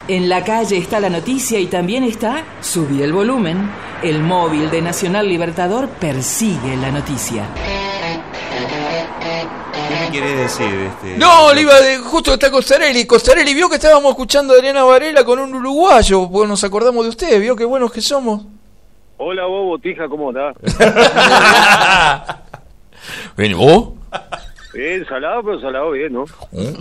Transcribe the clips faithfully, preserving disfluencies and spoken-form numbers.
En la calle está la noticia y también está Subí el volumen. El móvil de Nacional Libertador persigue la noticia. ¿Qué me querés decir? Este... No, le iba de, justo está Costarelli. Costarelli vio que estábamos escuchando a Adriana Varela con un uruguayo. Pues nos acordamos de usted, vio qué buenos que somos. Hola vos, Botija, ¿cómo estás? ¿Ven vos? Bien, salado, pero salado bien, ¿no? ¿Eh?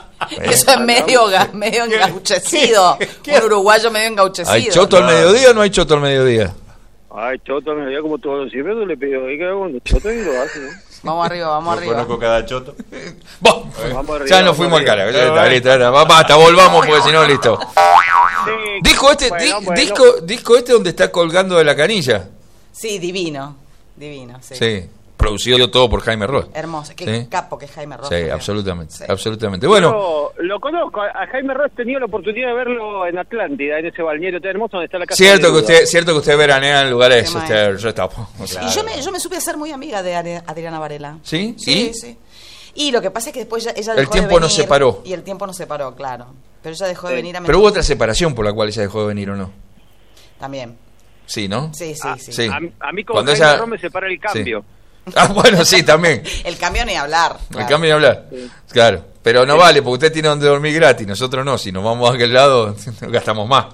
Eso es medio, ga- medio engauchecido. Un uruguayo medio engauchecido. ¿Hay choto al mediodía o no hay choto al mediodía? Ay, choto, me veía como todos los siempre le pido, ¿qué hago con los chotos? Y lo hace, ¿no? Vamos arriba, vamos Yo arriba. conozco cada choto. Bon, Vamos arriba, ya nos vamos fuimos al arriba. carajo. Ya está, listo, ahora, va, basta, volvamos porque si no, listo. Sí, Disco este, bueno, di- bueno. disco, disco este donde está colgando de la canilla. Sí, divino. Divino, sí. Sí, producido todo por Jaime Ross. Hermoso. Qué Sí. capo que es Jaime Ross. Sí, también. absolutamente, Sí. absolutamente. Bueno, Yo lo conozco, a a Jaime Ross he tenido la oportunidad de verlo en Atlántida, en ese balneario tan hermoso donde está la casa cierto de que Neruda. usted, cierto que usted veranea en lugares, Qué usted, yo está, o sea, Y yo me, yo me supe hacer muy amiga de Are- Adriana Varela. ¿Sí? Sí, ¿Y? sí. Y lo que pasa es que después ya, ella El dejó tiempo de nos venir, separó. Y el tiempo nos separó, claro. Pero ella dejó de venir a pero hubo Mendoza otra separación por la cual ella dejó de venir, ¿o no? también. Sí, ¿no? Sí, sí, Ah, sí. sí. A, a mí con Cuando Jaime ella- Ross me separa el cambio. Ah, bueno, sí, también. El cambio ni hablar. El claro. cambio de hablar. Claro. Pero no vale, porque usted tiene donde dormir gratis, nosotros no. Si nos vamos a aquel lado, gastamos más.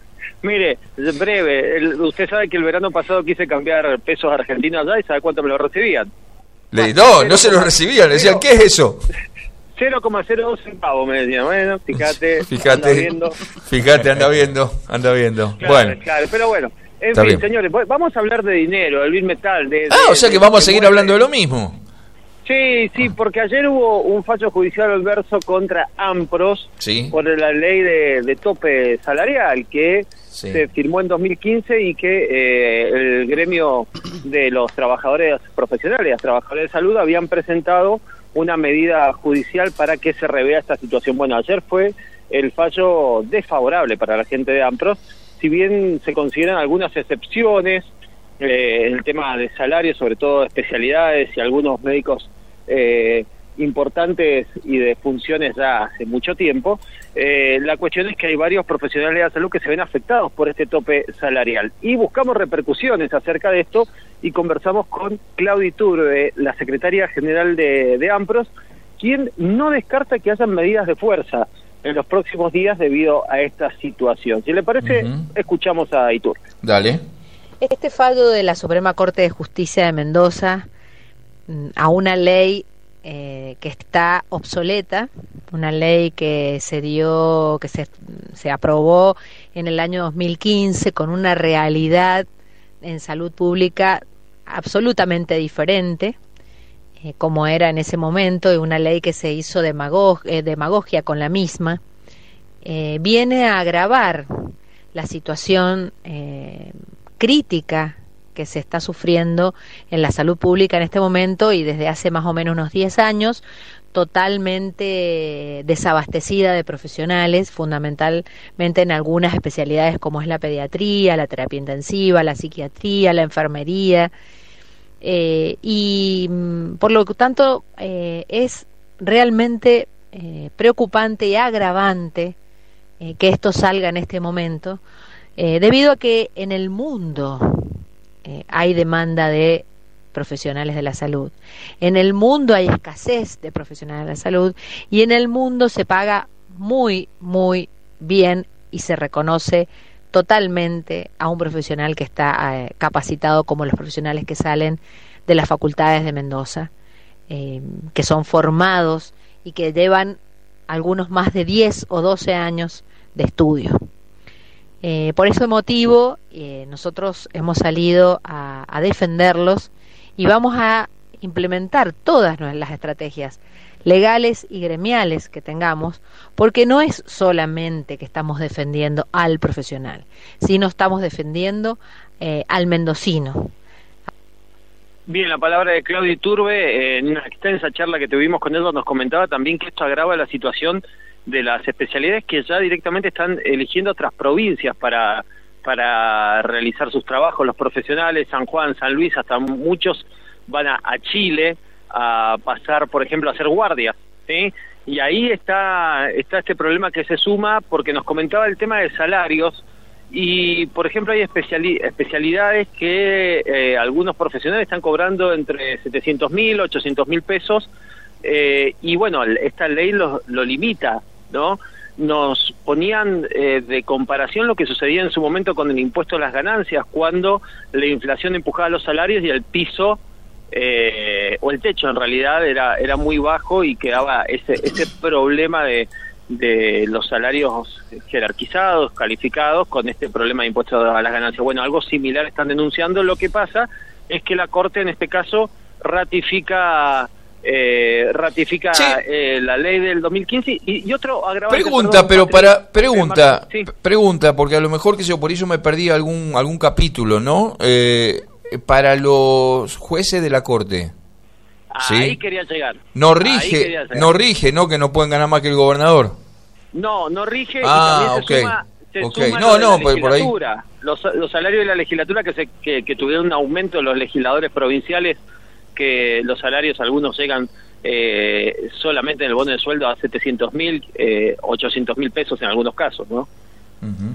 Mire, breve, el- usted sabe que el verano pasado quise cambiar pesos argentinos allá y ¿sabe cuánto me lo recibían? Le, no, no se lo recibían, le decían, ¿qué es eso? cero coma cero dos centavos me decían. Bueno, fíjate, anda Fíjate, viendo. fíjate, anda viendo, anda viendo. Claro, Bueno, claro, pero bueno, en Está fin, bien. señores, voy- vamos a hablar de dinero, del Bill Metal. De, de- ah, o sea que de- vamos a de seguir mueve- hablando de lo mismo. Sí, sí, porque ayer hubo un fallo judicial adverso contra AMPROS Sí. por la ley de, de tope salarial que Sí. se firmó en dos mil quince y que eh, el gremio de los trabajadores profesionales, los trabajadores de salud, habían presentado una medida judicial para que se revea esta situación. Bueno, ayer fue el fallo desfavorable para la gente de AMPROS, si bien se consideran algunas excepciones eh, en el tema de salarios, sobre todo especialidades y algunos médicos eh, importantes y de funciones ya hace mucho tiempo, eh, la cuestión es que hay varios profesionales de la salud que se ven afectados por este tope salarial y buscamos repercusiones acerca de esto y conversamos con Claudia Iturbe, la secretaria general de, de AMPROS, quien no descarta que hayan medidas de fuerza en los próximos días debido a esta situación. Si le parece, Ujú. escuchamos a Iturbe. Dale. Este fallo de la Suprema Corte de Justicia de Mendoza mm, a una ley eh, que está obsoleta, una ley que se dio, que se, se aprobó en el año dos mil quince con una realidad en salud pública absolutamente diferente, eh, como era en ese momento, y una ley que se hizo demagog eh, demagogia con la misma, eh, viene a agravar la situación eh, crítica que se está sufriendo en la salud pública en este momento y desde hace más o menos unos diez años, totalmente desabastecida de profesionales, fundamentalmente en algunas especialidades como es la pediatría, la terapia intensiva, la psiquiatría, la enfermería, eh, y mm, por lo tanto eh, es realmente eh, preocupante y agravante eh, que esto salga en este momento, eh, debido a que en el mundo eh, hay demanda de profesionales de la salud, en el mundo hay escasez de profesionales de la salud y en el mundo se paga muy, muy bien y se reconoce totalmente a un profesional que está eh, capacitado como los profesionales que salen de las facultades de Mendoza, eh, que son formados y que llevan algunos más de diez o doce años de estudio. Eh, por ese motivo eh, nosotros hemos salido a, a defenderlos y vamos a implementar todas las estrategias legales y gremiales que tengamos, porque no es solamente que estamos defendiendo al profesional, sino estamos defendiendo eh, al mendocino. Bien, la palabra de Claudia Iturbe, eh, en una extensa charla que tuvimos con ella, nos comentaba también que esto agrava la situación de las especialidades que ya directamente están eligiendo otras provincias para, para realizar sus trabajos, los profesionales, San Juan, San Luis, hasta muchos van a, a Chile a pasar, por ejemplo, a hacer guardias, ¿sí? y ahí está, está este problema que se suma, porque nos comentaba el tema de salarios, y por ejemplo hay especiali- especialidades que eh, algunos profesionales están cobrando entre setecientos mil, ochocientos mil pesos, eh, y bueno, esta ley lo, lo limita, ¿no? Nos ponían eh, de comparación lo que sucedía en su momento con el impuesto a las ganancias, cuando la inflación empujaba los salarios y el piso, eh, o el techo en realidad, era era muy bajo, y quedaba ese ese problema de, de los salarios jerarquizados, calificados, con este problema de impuesto a las ganancias. Bueno, algo similar están denunciando. Lo que pasa es que la Corte en este caso ratifica... Eh, ratifica sí. eh, la ley del dos mil quince y, y otro agravante. Pregunta, perdón, pero Patrick, para pregunta, sí. pregunta, porque a lo mejor que yo por eso me perdí algún algún capítulo, ¿no? Eh, para los jueces de la Corte. Ahí ¿sí? quería llegar. No Ahí rige, quería llegar. no rige, ¿no? Que no pueden ganar más que el gobernador. No, no rige. Ah, y también se ok. suma, se Okay. suma No, lo de no, la por- por ahí. legislatura. Los, los salarios de la legislatura que, se, que, que tuvieron un aumento, los legisladores provinciales, que los salarios algunos llegan eh, solamente en el bono de sueldo a setecientos mil, eh, ochocientos mil pesos en algunos casos, ¿no? Uh-huh.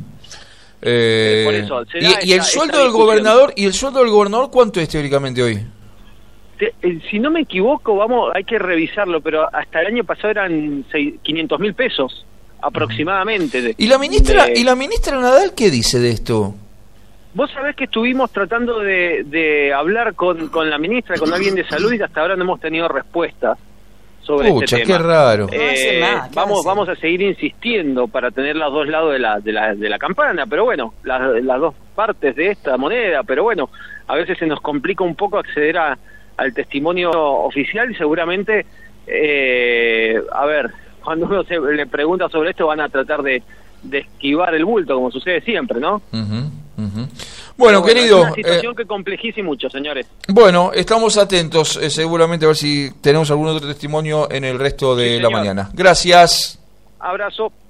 Eh, por eso, se y, da y el esta- sueldo esta del discusión. gobernador, y el sueldo del gobernador, ¿cuánto es teóricamente hoy? Te- eh, Si no me equivoco, vamos, hay que revisarlo, pero hasta el año pasado eran quinientos mil pesos aproximadamente. De, ¿Y la ministra de- y la ministra Nadal qué dice de esto? Vos sabés que estuvimos tratando de, de hablar con, con la ministra, con alguien de salud, y hasta ahora no hemos tenido respuesta sobre Pucha, este tema. qué raro. No hace Eh, nada, ¿qué vamos hace? vamos a seguir insistiendo para tener los dos lados de la, de la, de la campana, pero bueno, las, las dos partes de esta moneda, pero bueno, a veces se nos complica un poco acceder a, al testimonio oficial, y seguramente, eh, a ver, cuando uno se le pregunta sobre esto van a tratar de, de esquivar el bulto, como sucede siempre, ¿no? Ujú, ujú. Bueno, Pero querido, es una situación eh, que complejiza mucho, señores. bueno, estamos atentos, eh, seguramente a ver si tenemos algún otro testimonio en el resto de Sí, la señor. mañana. Gracias. Abrazo.